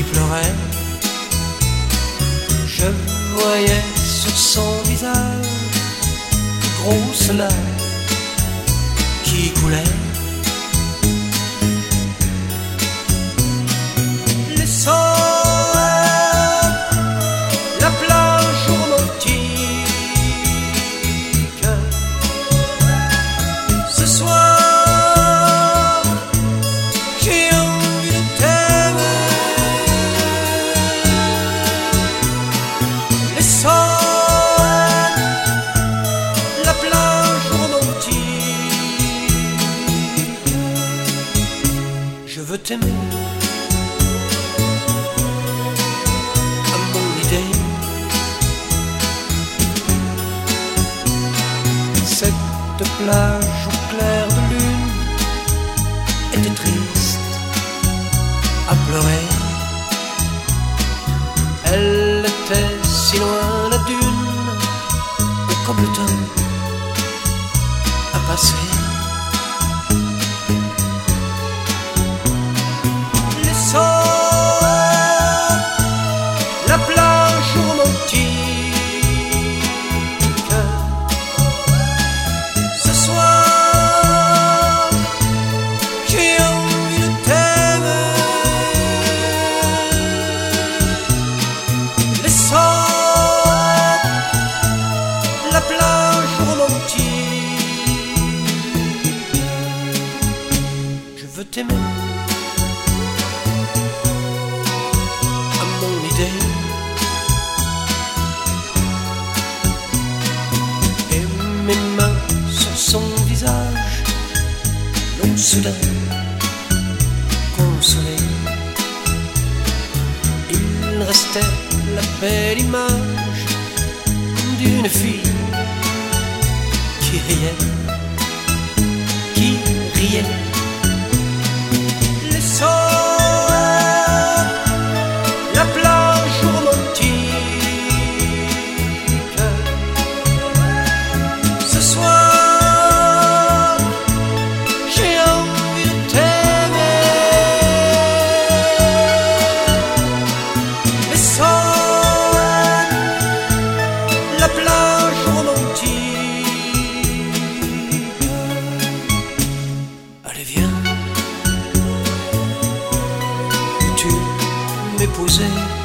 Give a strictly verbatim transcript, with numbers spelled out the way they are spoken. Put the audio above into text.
pleurait. Je voyais sur son visage de grosses larmes qui coulaient. Laissant la plage romantique, ce soir j'ai envie de t'aimer. Laissant la plage romantique, je veux t'aimer. Cette plage au clair de lune était triste à pleurer. Elle était si loin la dune, et comme le temps a passé. Laissant la plage romantique, la plage romantique, je veux t'aimer à mon idée. Et mes mains sur son visage l'ont soudain consolé. Il restait la belle image d'une fille qui riait, qui riait. Laissant la plage romantique, ce soir j'ai envie de t'aimer. Laissant la plage romantique, allez viens, tu m'épouser.